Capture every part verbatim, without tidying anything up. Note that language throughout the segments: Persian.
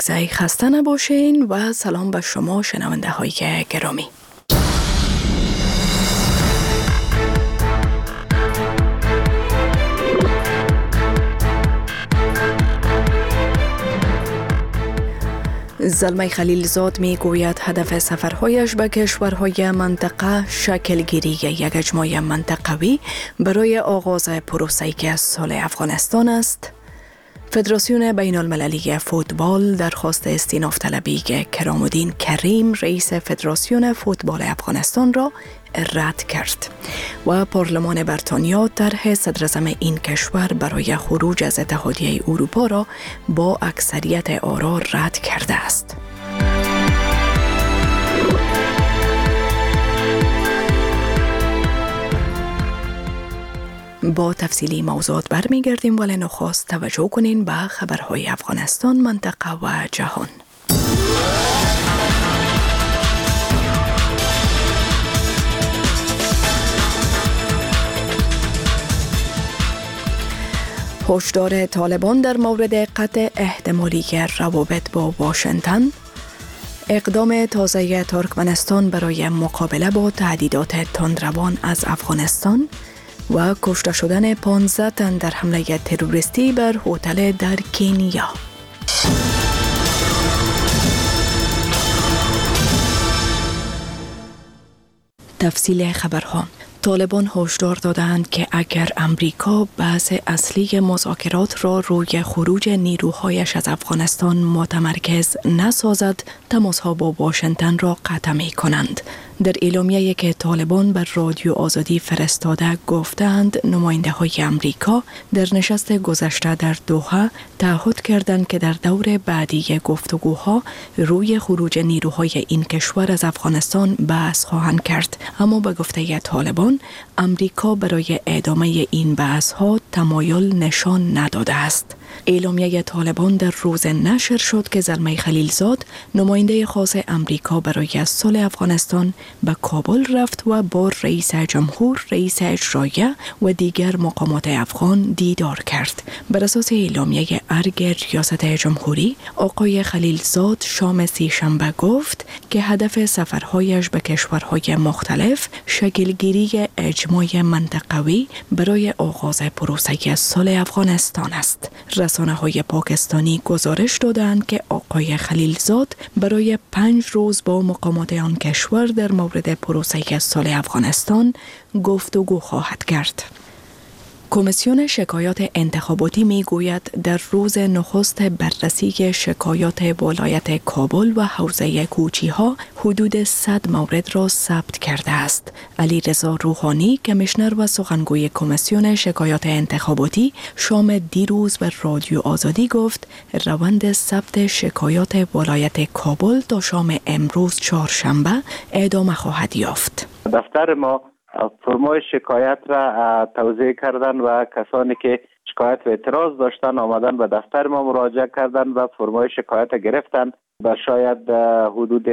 زای خسته نباشین و سلام به شما شنونده های گرامی. زلمه خلیلزاد می گوید هدف سفرهایش به کشورهای منطقه شکلگیری یک اجماع منطقوی برای آغاز پروسه صلح افغانستان است. فدراسیون بین المللی فوتبال درخواست استیناف طلبی کرام الدین کریم رئیس فدراسیون فوتبال افغانستان را رد کرد و پارلمان بریتانیا طرح صدراعظم این کشور برای خروج از اتحادیه اروپا را با اکثریت آرا رد کرده است. با تفصیلی موضوعات برمیگردیم، ولی نخست توجه کنین به خبرهای افغانستان، منطقه و جهان. هشدار طالبان در مورد قطع احتمالی روابط با واشنگتن. اقدام تازه ترکمنستان برای مقابله با تهدیدات تندروان از افغانستان و کشته شدن پانزده تن در حمله تروریستی بر هتل در کنیا. تفصیل خبرها. طالبان هشدار دادند که اگر امریکا بحث اصلی مذاکرات را روی خروج نیروهایش از افغانستان متمرکز نسازد، تماسها با واشنگتن را قطع می کنند. در اعلامیه‌ای که طالبان بر رادیو آزادی فرستاده گفتند نماینده های امریکا در نشست گذشته در دوحه تعهد کردند که در دور بعدی گفتگوها روی خروج نیروهای این کشور از افغانستان بحث خواهند کرد، اما به گفته طالبان امریکا برای ادامه این بحث‌ها تمایل نشان نداده است. اعلامیه طالبان در روز نشر شد که زلمه خلیلزاد نماینده خاص امریکا برای صلح افغانستان به کابل رفت و با رئیس جمهور، رئیس اجرایه و دیگر مقامات افغان دیدار کرد. بر اساس اعلامیه ارگ ریاست جمهوری، آقای خلیلزاد شام سه‌شنبه گفت که هدف سفرهایش به کشورهای مختلف شکلگیری اجماع منطقوی برای آغاز پروسه صلح افغانستان است. رسانه های پاکستانی گزارش دادند که آقای خلیلزاد برای پنج روز با مقامات آن کشور در مورد پروسه صلح افغانستان گفتگو خواهد کرد. کمیسیون شکایات انتخاباتی می گوید در روز نخست بررسی شکایات ولایت کابل و حوزه کوچی ها حدود صد مورد را ثبت کرده است. علی رضا روحانی، کمیشنر و سخنگوی کمیسیون شکایات انتخاباتی، شام دیروز بر رادیو آزادی گفت روند ثبت شکایات ولایت کابل تا شام امروز چهارشنبه ادامه خواهد یافت. دفتر ما فرمای شکایت را توزیع کردن و کسانی که شکایت و اعتراض داشتن آمدن به دفتر ما مراجعه کردن و فرمای شکایت گرفتن و شاید حدود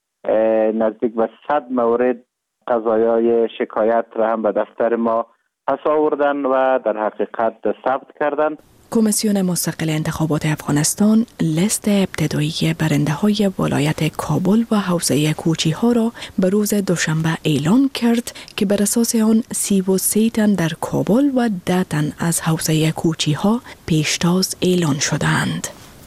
نزدیک به صد مورد قضایای شکایت را هم به دفتر ما پس آوردن و در حقیقت ثبت کردن. کمیسیون مستقل انتخابات افغانستان لیست ابتدایی برنده های ولایت کابل و حوزه کوچی ها را به روز دوشنبه اعلان کرد که بر اساس آن سی و سه تن در کابل و ده تن از حوزه کوچی ها پیشتاز اعلان شدند.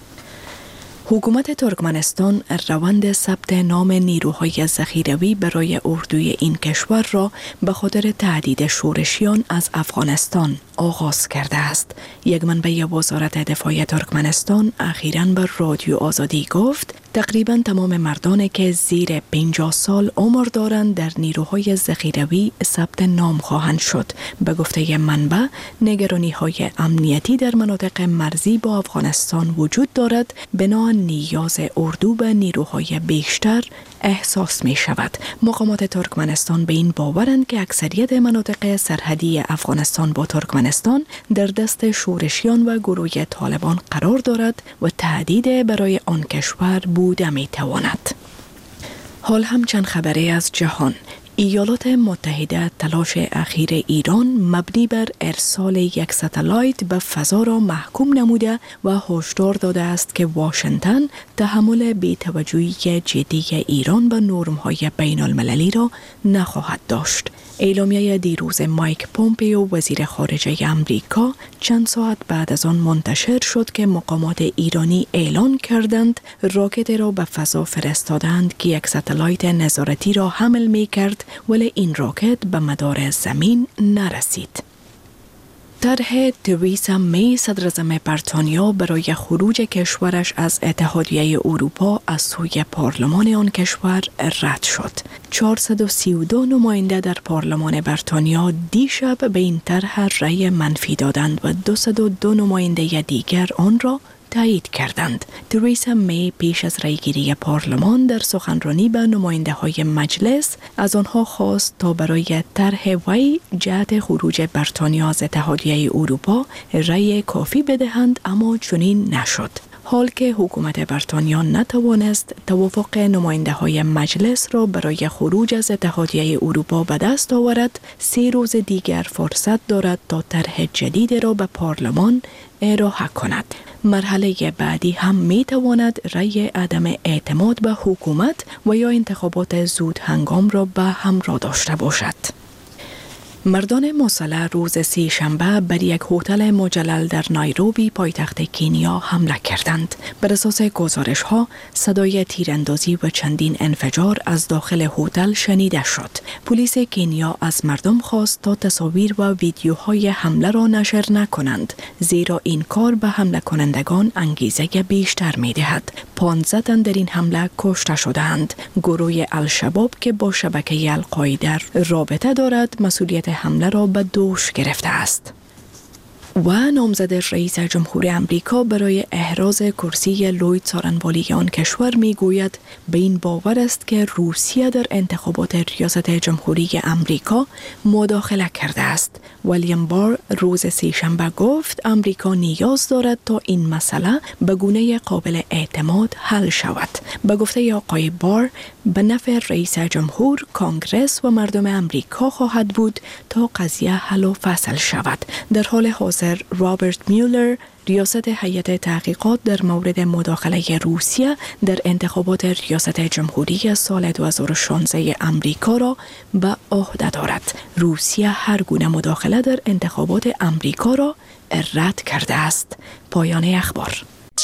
حکومت ترکمنستان روند ثبت نام نیروهای ذخیروی برای اردوی این کشور را به خاطر تهدید شورشیان از افغانستان آغاز کرده است. یک منبع وزارت دفاع ترکمنستان اخیراً بر رادیو آزادی گفت تقریباً تمام مردانی که زیر پنجاه سال عمر دارند در نیروهای ذخیروی ثبت نام خواهند شد. به گفته منبع، نگرانی‌های امنیتی در مناطق مرزی با افغانستان وجود دارد، بنا نیاز اردو به نیروهای بیشتر احساس می شود. مقامات ترکمنستان به این باورند که اکثریت مناطق سرحدی افغانستان با ترکمنستان در دست شورشیان و گروه طالبان قرار دارد و تهدید برای آن کشور بوده می تواند. حال هم چند خبری از جهان. ایالات متحده تلاش اخیر ایران مبنی بر ارسال یک ستلایت به فضا را محکوم نموده و هشدار داده است که واشنگتن تحمل بی‌توجهی جدی ایران به نرم‌های بین‌المللی را نخواهد داشت. اعلامیه دیروز مایک پومپیو وزیر خارجه امریکا چند ساعت بعد از آن منتشر شد که مقامات ایرانی اعلان کردند راکت را به فضا فرستادند که یک ستلایت نظارتی را حمل می کرد، ولی این راکت به مدار زمین نرسید. طرح تریسا می صدراعظم بریتانیا برای خروج کشورش از اتحادیه اروپا از سوی پارلمان آن کشور رد شد. چهارصد و سی و دو نماینده در پارلمان بریتانیا دیشب به این طرح رأی منفی دادند و دویست و دو نماینده دیگر آن را تایید کردند. تریسا می پیش از رأیگیری پارلمان در سخنرانی به نماینده های مجلس از آنها خواست تا برای طرح وی جهت خروج بریتانیا از اتحادیه اروپا رأی کافی بدهند، اما چنین نشد. حال که حکومت بریتانیا نتوانست توافق نماینده های مجلس را برای خروج از اتحادیه اروپا به دست آورد، سه روز دیگر فرصت دارد تا طرح جدید را به پارلمان ارائه کند. مرحله بعدی هم می تواند رأی عدم اعتماد به حکومت و یا انتخابات زود هنگام را به همراه داشته باشد. مردان مسلح روز سه شنبه بر یک هتل مجلل در نایروبی پایتخت کنیا حمله کردند. بر اساس گزارش ها صدای تیراندازی و چندین انفجار از داخل هتل شنیده شد. پلیس کنیا از مردم خواست تا تصاویر و ویدیوهای حمله را نشر نکنند، زیرا این کار به حمله کنندگان انگیزه بیشتر می دهد. پانزده تن در این حمله کشته شدند. گروه الشباب که با شبکه القاعده رابطه دارد مسئولیت حمله را به دوش گرفته است. و نامزد رئیس جمهور امریکا برای احراز کرسی لوید سارنوالی آن کشور می گوید به این باور است که روسیه در انتخابات ریاست جمهوری امریکا مداخله کرده است. ویلیام بار روز سه‌شنبه گفت امریکا نیاز دارد تا این مسئله به گونه قابل اعتماد حل شود. به گفته آقای بار به نفع رئیس جمهور، کانگرس و مردم امریکا خواهد بود تا قضیه حل و فصل شود. در حال حاضر رابرت میولر ریاست هیئت تحقیقات در مورد مداخله روسیه در انتخابات ریاست جمهوری سال دو هزار و شانزده امریکا را به عهده دارد. روسیه هر گونه مداخله در انتخابات امریکا را رد کرده است. پایان اخبار.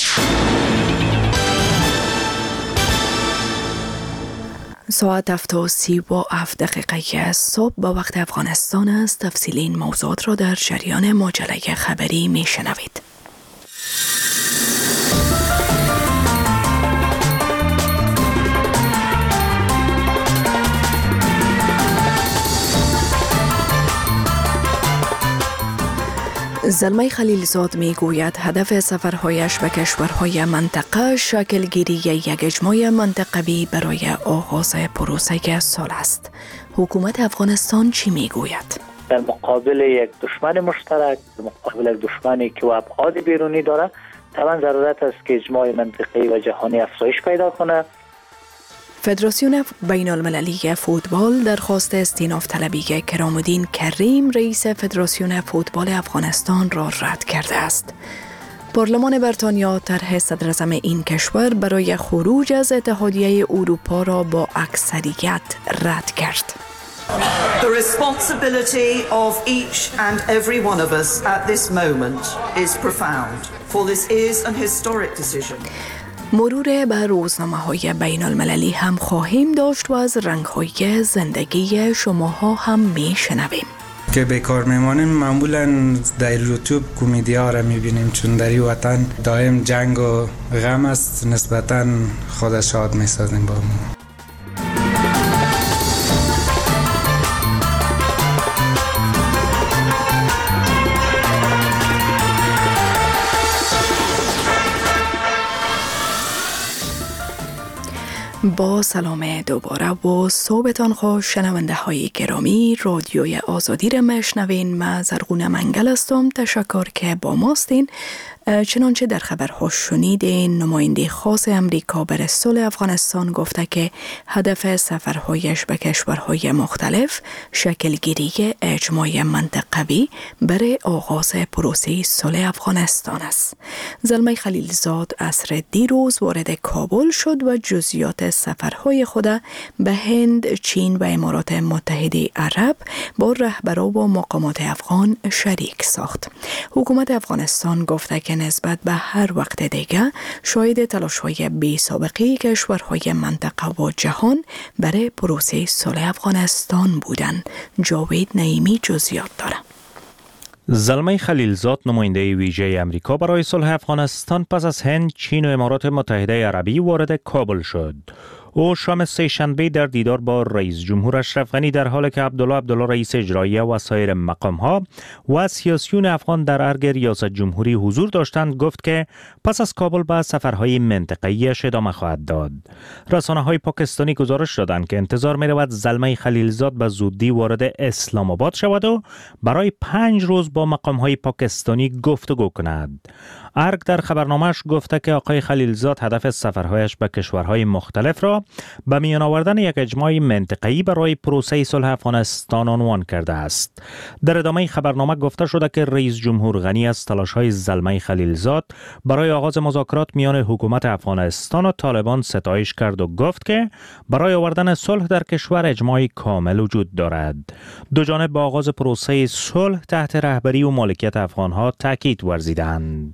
ساعت هفت و سی و هفت دقیقه صبح با وقت افغانستان است. تفصیل این موضوعات را در جریان مجله خبری می شنوید. زلمه خلیلزاد می گوید هدف سفرهایش به کشورهای منطقه شکلگیری یک اجماع منطقوی برای آغاز پروسه سال است. حکومت افغانستان چی می گوید؟ در مقابل یک دشمن مشترک، در مقابل یک دشمنی که ابعاد بیرونی داره، طبعا ضرورت است که اجماع منطقه‌ای و جهانی افزایش پیدا کنه. فدراسیون بین المللی فوتبال درخواست استیناف طلبی کرامالدین کریم رئیس فدراسیون فوتبال افغانستان را رد کرده است. پارلمان بریتانیا طرح صدراعظم این کشور برای خروج از اتحادیه اروپا را با اکثریت رد کرد. The responsibility of each and every one of us at this moment is profound, for this is an historic decision. مرور بر روزنامه‌های بین المللی هم خواهیم داشت و از رنگ‌های زندگی شماها هم می‌شنویم. که بیکار میمانیم معمولا در یوتیوب کمدی ها را میبینیم، چون در این وطن دائم جنگ و غم است، نسبتا خود شاد میسازیم با ما. با سلام دوباره و صبحتان خوش شنونده های گرامی. رادیوی آزادی را میشنوین. من زرغونه منگل هستم. تشکر که با ماستین. چنانچه در خبرها شنیدین، نماینده خاص امریکا برای صلح افغانستان گفته که هدف سفرهایش به کشورهای مختلف شکلگیری اجماع منطقوی برای آغاز پروسه صلح افغانستان است. زلمه خلیلزاد عصر دیروز وارد کابل شد و جزئیات سفرهای خود به هند، چین و امارات متحده عرب با رهبران و مقامات افغان شریک ساخت. حکومت افغانستان گفته که نسبت به هر وقت دیگر شاهد تلاش‌های بی‌سابقه کشورهای منطقه و جهان برای پروسه صلح افغانستان بودند. جاوید نعیمی جزئیات دارد. زلمه خلیلزاد نماینده ویژه امریکا برای صلح افغانستان پس از هند، چین و امارات متحده عربی وارد کابل شد. او شام سه‌شنبه در دیدار با رئیس جمهور اشرف غنی در حالی که عبدالله عبدالله رئیس اجراییه و سایر مقام‌ها و سیاسیون افغان در ارگ ریاست جمهوری حضور داشتند گفت که پس از کابل به سفرهای منطقه‌ای ادامه خواهد داد. رسانه‌های پاکستانی گزارش دادند که انتظار می‌رود زلمه خلیلزاد به زودی وارد اسلام آباد شود و برای پنج روز با مقام‌های پاکستانی گفتگو کند. ارگ در خبرنامه‌اش گفته که آقای خلیلزاد هدف سفرهایش به کشورهای مختلف را به میان آوردن یک اجماع منطقه‌ای برای پروسه صلح افغانستان عنوان کرده است. در ادامه خبرنامه گفته شده که رئیس جمهور غنی از تلاش‌های زلمه خلیلزاد برای آغاز مذاکرات میان حکومت افغانستان و طالبان ستایش کرد و گفت که برای آوردن صلح در کشور اجماع کامل وجود دارد. دو جانب به آغاز پروسه صلح تحت رهبری و مالکیت افغان‌ها تاکید ورزیدند.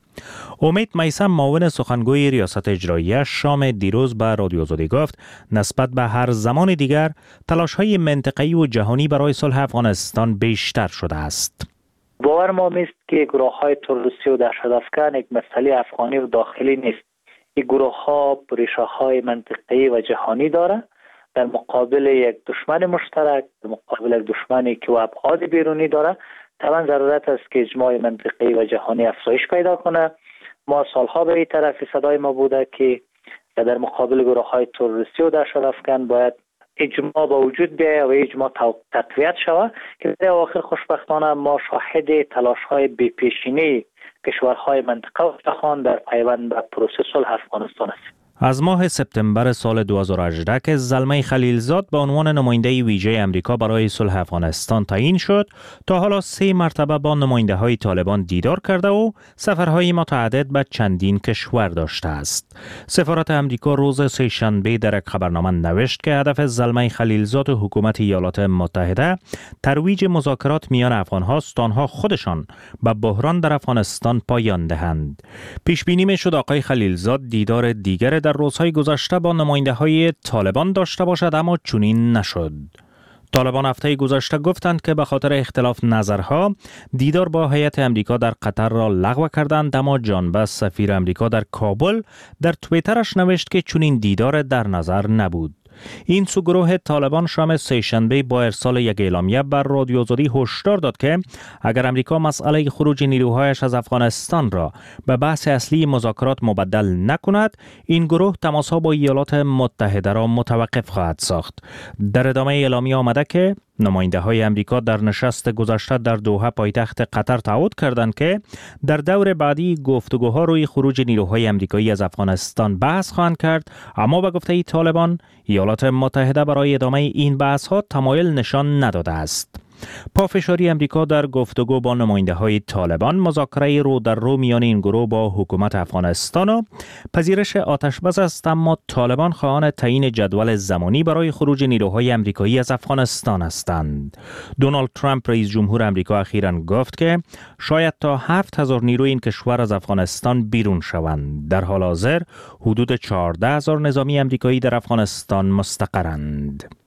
امید میثم معاون سخنگوی ریاست اجراییه شام دیروز به رادیو آزادی گفت نسبت به هر زمان دیگر تلاش‌های منطقه‌ای و جهانی برای صلح افغانستان بیشتر شده است. باور ما نیست که گروه‌های تروریستی و دهشت‌افکن یک مسئله افغانی و داخلی نیست. این گروه‌ها ریشه‌های منطقه‌ای و جهانی داره در مقابل یک دشمن مشترک، در مقابل یک دشمنی که ابعاد بیرونی داره. طبعا ضرورت است که اجماع منطقه‌ای و جهانی افزایش پیدا کنه. ما سالها به این طرف صدای ما بوده که در مقابل گروه‌های تروریستی و دهشت‌افکن باید اجماع با وجود بیاید و اجماع تقویت شود که در آخر خوشبختانه ما شاهد تلاش‌های بی‌پیشینه کشورهای منطقه و جهان در پیوند به پروسه صلح افغانستان است. از ماه سپتامبر سال دو هزار و هجده که زلمه خلیلزاد به عنوان نماینده ویژه امریکا برای صلح افغانستان تعیین شد، تا حالا سه مرتبه با نماینده های طالبان دیدار کرده و سفرهای متعدد به چندین کشور داشته است. سفارت امریکا روز سه‌شنبه در یک خبرنامه نوشت که هدف زلمه خلیلزاد و حکومت ایالات متحده ترویج مذاکرات میان افغان هاست، آنها خودشان به بحران در افغانستان پایان دهند. پیش بینی می شد آقای خلیلزاد دیدار دیگر در روزهای گذشته با نماینده های طالبان داشته باشد، اما چنین نشد. طالبان هفته گذشته گفتند که به خاطر اختلاف نظرها دیدار با هیئت امریکا در قطر را لغو کردند، اما جان بس سفیر امریکا در کابل در توییترش نوشت که چنین دیدار در نظر نبود. این سو گروه طالبان شام سه‌شنبه با ارسال یک اعلامیه بر رادیو آزادی هشدار داد که اگر امریکا مسئله خروج نیروهایش از افغانستان را به بحث اصلی مذاکرات مبدل نکند، این گروه تماسها با ایالات متحده را متوقف خواهد ساخت. در ادامه اعلامیه آمده که نماینده های امریکا در نشست گذشته در دوحه پایتخت قطر تعهد کردند که در دور بعدی گفتگوها روی خروج نیروهای امریکایی از افغانستان بحث خواهند کرد، اما به گفته طالبان ایالات متحده برای ادامه این بحث ها تمایل نشان نداده است. پافشاری امریکا در گفتگو با نماینده های طالبان، مذاکره رو در رو میان این گروه با حکومت افغانستان و پذیرش آتشبس است، اما طالبان خواهان تعیین جدول زمانی برای خروج نیروهای امریکایی از افغانستان هستند. دونالد ترامپ رئیس جمهور امریکا اخیراً گفت که شاید تا هفت هزار نیروی این کشور از افغانستان بیرون شوند. در حال حاضر حدود چهارده هزار نظامی امریکایی در افغانستان مستقرند.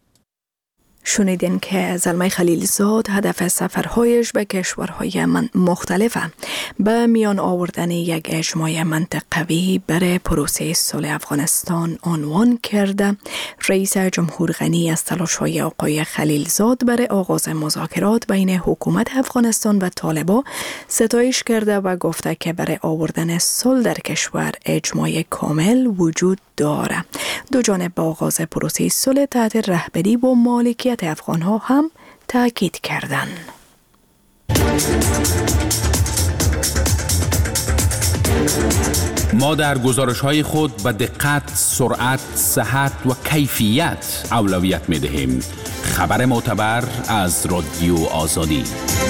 شنیدین که زلمه خلیلزاد هدف سفرهایش به کشورهای مختلف به میان آوردن یک اجماع منطقوی برای پروسه صلح افغانستان عنوان کرده. رئیس جمهور غنی از تلاش‌های آقای خلیلزاد برای آغاز مذاکرات بین حکومت افغانستان و طالبان ستایش کرده و گفته که برای آوردن صلح در کشور اجماع کامل وجود داره. دو جانب با آغاز پروسه صلح تحت رهبری و مالکیت افغان ها هم تاکید کردند. ما در گزارش‌های خود به دقت، سرعت، صحت و کیفیت اولویت می‌دهیم. خبر معتبر از رادیو آزادی.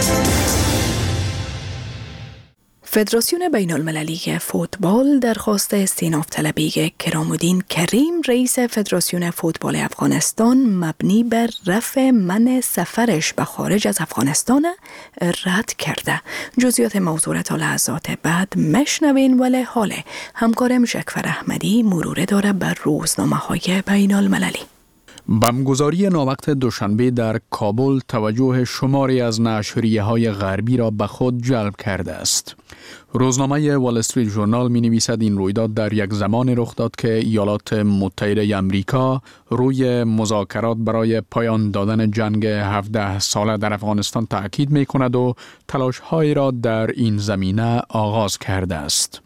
فدراسیون بین المللی فوتبال درخواست استیناف طلبی کرامالدین کریم رئیس فدراسیون فوتبال افغانستان مبنی بر رفع منع سفرش به خارج از افغانستان رد کرده. جزئیات موضوع تا لحظات بعد مشنوین، ولی حال همکارم شکفر احمدی مروره داره بر روزنامه‌های بین المللی. بمبگذاری ناوقت دوشنبه در کابل توجه شماری از نشریه‌های غربی را به خود جلب کرده است. روزنامه وال استریت ژورنال می نویسد این رویداد در یک زمان رخ داد که ایالات متحده آمریکا روی مذاکرات برای پایان دادن جنگ هفده ساله در افغانستان تأکید می کند و تلاش‌هایی را در این زمینه آغاز کرده است.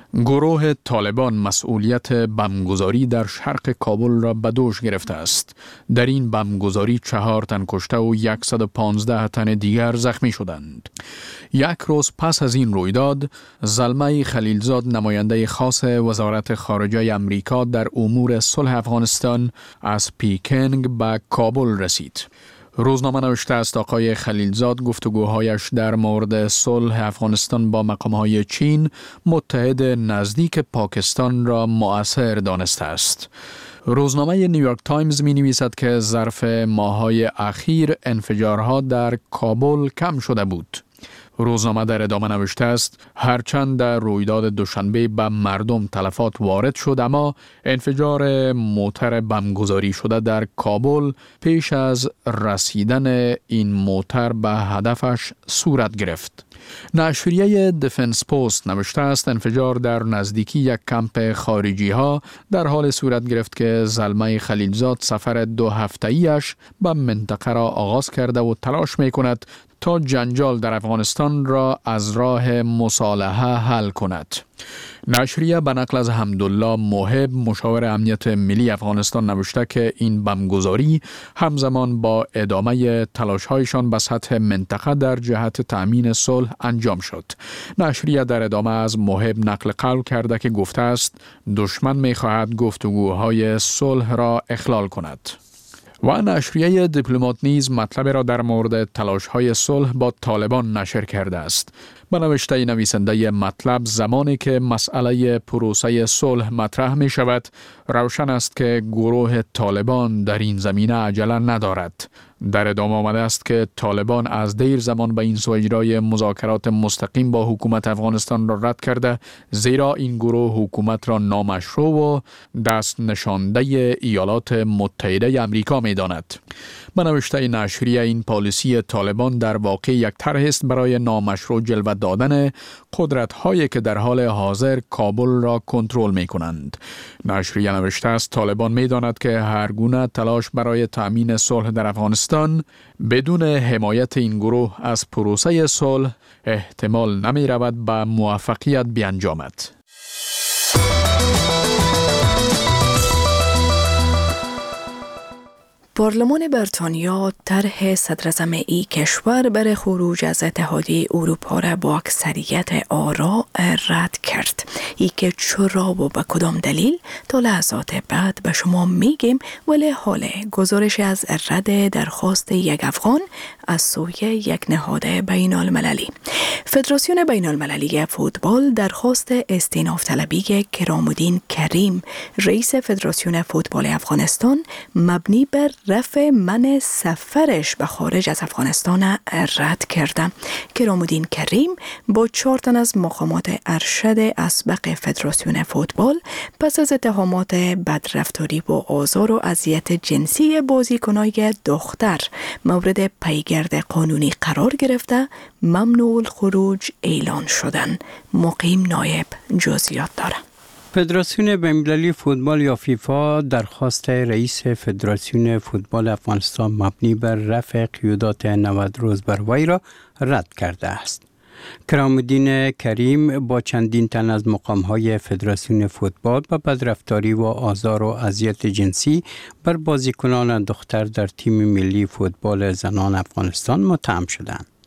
گروه طالبان مسئولیت بمبگذاری در شرق کابل را به دوش گرفته است. در این بمبگذاری چهار تن کشته و صد و پانزده تن دیگر زخمی شدند. یک روز پس از این رویداد، زلمه خلیلزاد نماینده خاص وزارت خارجه امریکا در امور صلح افغانستان از پیکنگ به کابل رسید. روزنامه نوشته است آقای خلیلزاد گفتگوهایش در مورد صلح افغانستان با مقامهای چین، متحد نزدیک پاکستان را مؤثر دانسته است. روزنامه نیویورک تایمز می نویسد که ظرف ماه‌های اخیر انفجارها در کابل کم شده بود. روزنامه در ادامه نوشته است هرچند در رویداد دوشنبه به مردم تلفات وارد شد، اما انفجار موتر بمبگذاری شده در کابل پیش از رسیدن این موتر به هدفش صورت گرفت. نشریه دفنس پست نوشته است انفجار در نزدیکی یک کمپ خارجی ها در حال صورت گرفت که زلمه خلیلزاد سفر دو هفته‌ایش به منطقه را آغاز کرده و تلاش می کند تا جنجال در افغانستان را از راه مصالحه حل کند. نشریه به نقل از حمدالله محب مشاور امنیت ملی افغانستان نوشته که این بمبگذاری همزمان با ادامه تلاش‌هایشان به سطح منطقه در جهت تأمین صلح انجام شد. نشریه در ادامه از محب نقل قول کرده که گفته است دشمن می‌خواهد گفتگوهای صلح را اخلال کند. و نشریه دیپلمات نیز مطلب را در مورد تلاش‌های صلح با طالبان نشر کرده است. به نوشته نویسنده مطلب زمانی که مسئله پروسه صلح مطرح می شود، روشن است که گروه طالبان در این زمینه عجله ندارد. در ادامه آمده است که طالبان از دیر زمان به این سو اجرای مذاکرات مستقیم با حکومت افغانستان را رد کرده، زیرا این گروه حکومت را نامشروع و دست نشانده ایالات متحده آمریکا می داند. به نوشته نشریه این پالیسی طالبان در واقع یک طرح است برای نامشروع جلوه دادن قدرت‌هایی که در حال حاضر کابل را کنترل می‌کنند. نشریه نوشته است طالبان می‌داند که هر گونه تلاش برای تأمین صلح در افغانستان بدون حمایت این گروه از پروسه صلح احتمال نمی‌رود به موفقیت بیانجامد. پارلمان بریتانیا طرح صدراعظم کشور برای خروج از اتحادیه اروپا را با اکثریت آرا رد کرد. ای که چرا و به کدام دلیل تا لحظات بعد به شما میگیم، ولی حال گزارش از رد درخواست یک افغان از سوی یک نهاد بین المللی. فدراسیون بین المللی فوتبال درخواست استیناف طلبی کرامالدین کریم رئیس فدراسیون فوتبال افغانستان مبنی بر رفع منع سفرش به خارج از افغانستان رد کرده. کرامالدین کریم با چهار تن از مقامات ارشد اسبق فدراسیون فوتبال پس از اتهامات بدرفتاری و آزار و اذیت جنسی بازیکنای دختر مورد پیگرد قانونی قرار گرفته ممنوع الخروج اعلان شدن. مقیم نایب جزئیات داره. فدراسیون بین‌المللی فوتبال یا فیفا درخواست رئیس فدراسیون فوتبال افغانستان مبنی بر رفع قیودات نود روز بر وی را رد کرده است. کرامالدین کریم با چندین تن از مقام‌های فدراسیون فوتبال به بدرفتاری و آزار و اذیت جنسی بر بازیکنان دختر در تیم ملی فوتبال زنان افغانستان متهم شدند.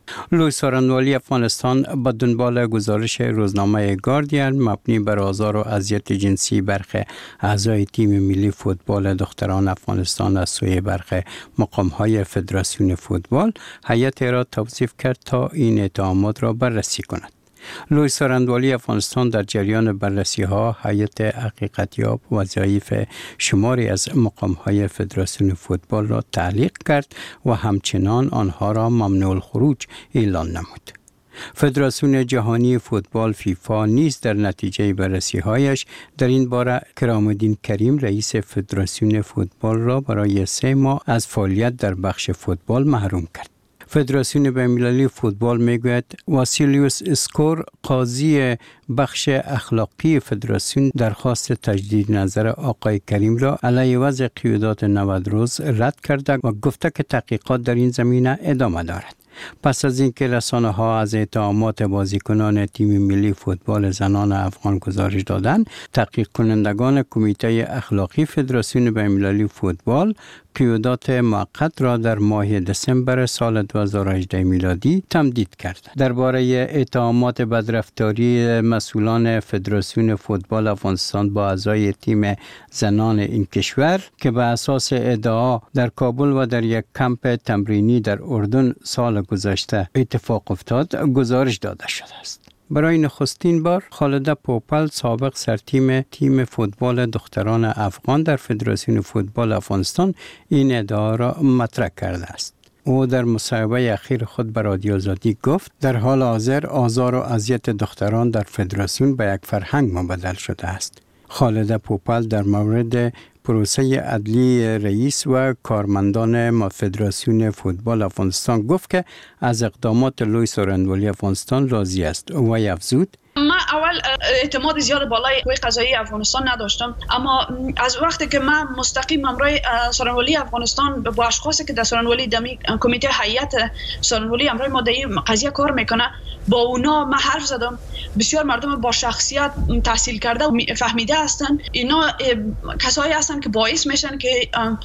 لوی سارنوالی افغانستان با دنبال گزارش روزنامه گاردین مبنی بر آزار و اذیت جنسی برخی اعضای تیم ملی فوتبال دختران افغانستان از سوی برخی مقام‌های فدراسیون فوتبال هیئت را توصیف کرد تا این اتهامات را بررسی کند. لوی سارنوالی افغانستان در جریان بررسی ها هیئت حقیقتیاب وظایف شماری از مقام های فدراسیون فوتبال را تعلیق کرد و همچنان آنها را ممنوع الخروج اعلان نمود. فدراسیون جهانی فوتبال فیفا نیز در نتیجه بررسی هایش در این باره کرام الدین کریم رئیس فدراسیون فوتبال را برای سه ماه از فعالیت در بخش فوتبال محروم کرد. فدراسیون بین‌المللی فوتبال میگوید واسیلیوس اسکور قاضی بخش اخلاقی فدراسیون درخواست تجدید نظر آقای کریم را علیه وضع قیودات نود روز رد کرده و گفته که تحقیقات در این زمینه ادامه دارد. پس از اینکه رسانه ها از اتهامات بازیکنان تیم ملی فوتبال زنان افغان گزارش دادند، تحقیق کنندگان کمیته اخلاقی فدراسیون بین‌المللی فوتبال قیودات موقت را در ماه دسامبر سال دو هزار و هجده میلادی تمدید کرد. درباره اتهامات بدرفتاری مسئولان فدراسیون فوتبال افغانستان با اعضای تیم زنان این کشور که به اساس ادعا در کابل و در یک کمپ تمرینی در اردن سال گذشته اتفاق افتاد گزارش داده شده است. برای نخستین بار خالده پوپل سابق سرتیم تیم فوتبال دختران افغان در فدراسیون فوتبال افغانستان این ادعا را مطرح کرده است. او در مصاحبه اخیر خود به رادیو آزادی گفت در حال حاضر آزار و اذیت دختران در فدراسیون به یک فرهنگ مبدل شده است. خالده پوپل در مورد پروسه عدلی رئیس و کارمندان فدراسیون فوتبال افغانستان گفت که از اقدامات لوی سارنوالی افغانستان راضی است و افزود من اول اعتماد زیاد بالای قوه قضاییه افغانستان نداشتم، اما از وقتی که من مستقیم همراه سارنوالی افغانستان با اشخاصی که در سارنوالی دمی کمیته هیئت سارنوالی همراه ما در قضیه کار میکنه با اونا من حرف زدم. بسیار مردم با شخصیت تحصیل کرده و فهمیده هستن. اینا کسایی هستن که باعث میشن که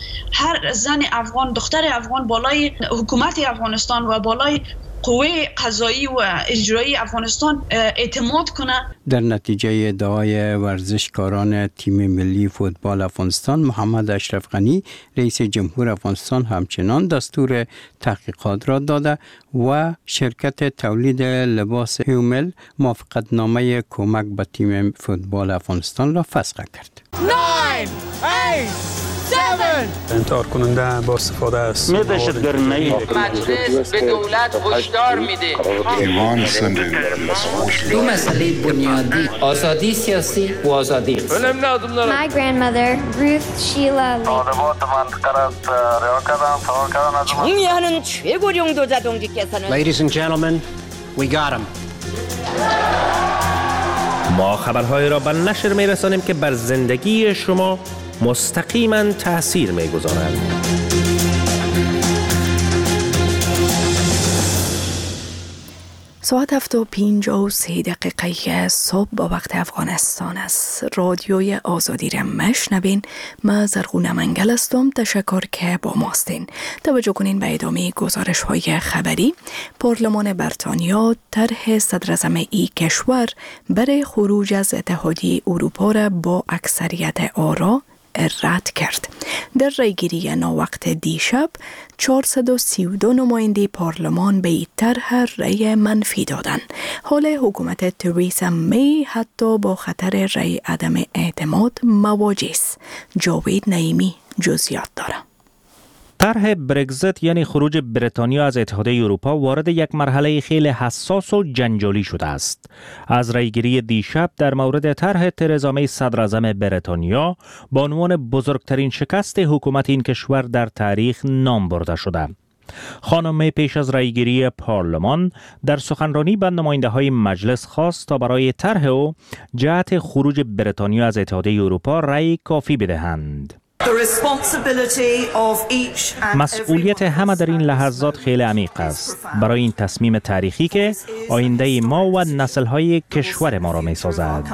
هر زن افغان، دختر افغان بالای حکومت افغانستان و بالای قوه قضایی و اجرایی افغانستان اعتماد کنه. در نتیجه ادعای ورزشکاران تیم ملی فوتبال افغانستان محمد اشرف غنی رئیس جمهور افغانستان همچنان دستور تحقیقات را داده و شرکت تولید لباس هیومل موافقتنامه کمک به تیم فوتبال افغانستان را فسخ کرد. نه، هشت، انتحار کننده با استفاده است. مجلس به دولت هشدار میده. دو مسئله بنیادی آزادی سیاسی و آزادی اقتصادی. My grandmother Ruth Sheila 총리하는 최고령 도자동지께서는 Ladies and gentlemen, we got him. ما خبرهای را به نشر میرسانیم که بر زندگی شما مستقیما تأثیر میگذارند. ساعت هفت و پنجاه و سه دقیقه صبح با وقت افغانستان است. رادیوی آزادی را مشنوین. من زرغونه منگل هستم. تشکر که با ماستین. توجه کنین به ادامه گزارش های خبری. پارلمان بریتانیا طرح صدراعظم ای کشور برای خروج از اتحادیه اروپا را با اکثریت آرا رد کرد. در رایگیری ناوقت دیشب چهارصد و سی و دو نماینده پارلمان به این طرح رای منفی دادند. حال حکومت تریسا می حتی با خطر رای عدم اعتماد مواجه است. جاوید نعیمی جزئیات دارد. طرح برگزیت یعنی خروج بریتانیا از اتحادیه اروپا وارد یک مرحله خیلی حساس و جنجالی شده است. از رایگیری دیشب در مورد طرح ترزا می صدراعظم بریتانیا به عنوان بزرگترین شکست حکومت این کشور در تاریخ نام برده شده. خانم می پیش از رایگیری پارلمان در سخنرانی به نماینده های مجلس خواست تا برای طرح او جهت خروج بریتانیا از اتحادیه اروپا رای کافی بدهند. مسئولیت همه در این لحظات خیلی عمیق است برای این تصمیم تاریخی که آینده ما و نسل‌های کشور ما را می‌سازد.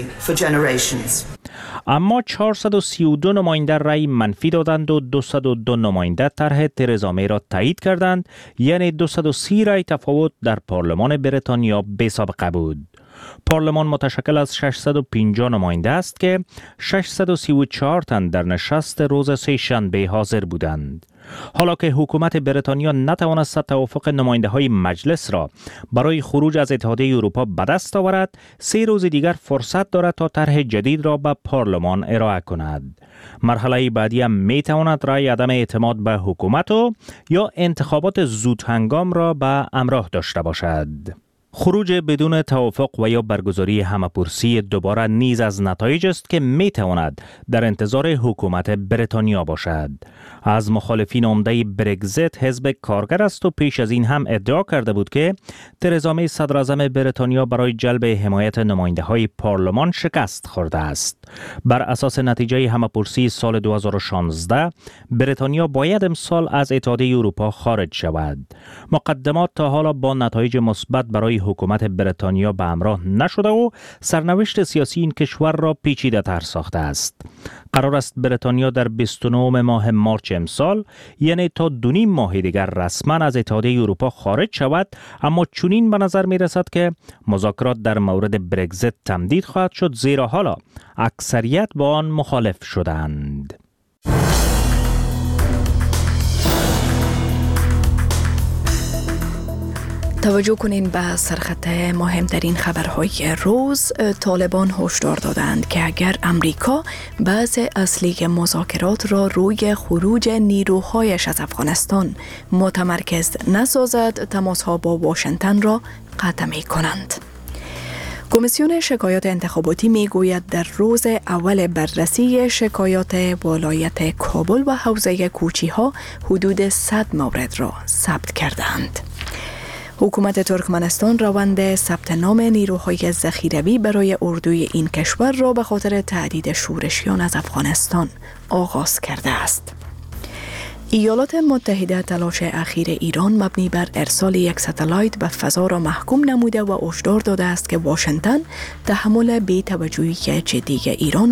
اما چهارصد و سی و دو نماینده رأی منفی دادند و دویست و دو نماینده طرح ترزا می را تایید کردند، یعنی دویست و سی رأی تفاوت در پارلمان بریتانیا بی سابقه بود. پارلمان متشکل از ششصد و پنجاه نماینده است که ششصد و سی و چهار تن در نشست روز سه‌شنبه حاضر بودند. حالا که حکومت بریتانیا نتوانست توافق نماینده های مجلس را برای خروج از اتحادیه اروپا به دست آورد، سه روز دیگر فرصت دارد تا طرح جدید را به پارلمان ارائه کند. مرحله بعدی هم می تواند رای عدم اعتماد به حکومت و یا انتخابات زود هنگام را به همراه داشته باشد. خروج بدون توافق و یا برگزاری همه‌پرسی دوباره نیز از نتایج است که می تواند در انتظار حکومت بریتانیا باشد. از مخالفین عمده برگزیت حزب کارگر است و پیش از این هم ادعا کرده بود که ترزا می صدراعظم بریتانیا برای جلب حمایت نماینده های پارلمان شکست خورده است. بر اساس نتیجه همه‌پرسی سال دو هزار و شانزده بریتانیا باید امسال از اتحادیه اروپا خارج شود. مقدمات تا حالا با نتایج مثبت برای حکومت بریتانیا به همراه نشده و سرنوشت سیاسی این کشور را پیچیده تر ساخته است. قرار است بریتانیا در بیست و نهم ماه مارچ امسال، یعنی تا دو نیم ماه دیگر رسما از اتحادیه اروپا خارج شود، اما چنین به نظر می رسد که مذاکرات در مورد برگزیت تمدید خواهد شد، زیرا حالا اکثریت با آن مخالف شدند. توجه کنین به سرخط مهمترین خبرهای روز. طالبان هشدار دادند که اگر امریکا بعض اصلی مذاکرات را روی خروج نیروهایش از افغانستان متمرکز نسازد، تماسها با واشنگتن را قطع می کنند. کمیسیون شکایات انتخاباتی می گوید در روز اول بررسی شکایات ولایت کابل و حوزه کوچی ها حدود صد مورد را ثبت کردند. حکومت ترکمنستان روند ثبت نام نیروهای ذخیروی برای اردوی این کشور را به خاطر تهدید شورشیان از افغانستان آغاز کرده است. ایالات متحده تلاش اخیر ایران مبنی بر ارسال یک ستلایت به فضا را محکوم نموده و هشدار داده است که واشنگتن تحمل بی‌توجهی جدی ایران